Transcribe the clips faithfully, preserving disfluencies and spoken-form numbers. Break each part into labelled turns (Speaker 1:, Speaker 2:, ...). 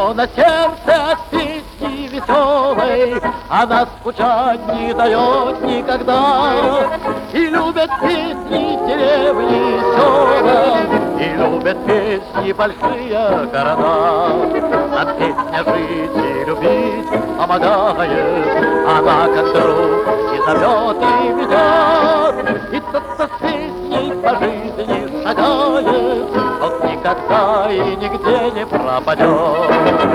Speaker 1: но на сердце от песни веселой она скучать не дает никогда. И любят песни деревни села, и любят песни большие города. А песня жить и любить помогает, она как друг и зовет, и ведет. И тот, кто с песней по жизни шагает, тот никогда и нигде не пропадет.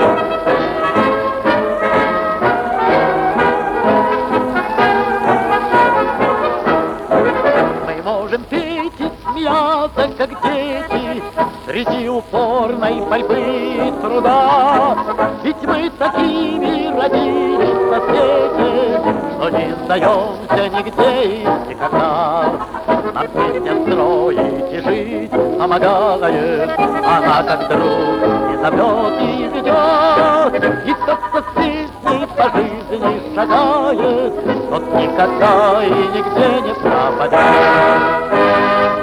Speaker 1: Мы можем петь и смеяться, как дети, среди упорной борьбы и труда. Ведь мы такими родились на свете, что не сдаемся нигде и никогда. Нам песня строить и жить помогает, она как друг и зовет, и ведет. И тот, кто с песней по жизни шагает, тот никогда и нигде не пропадет.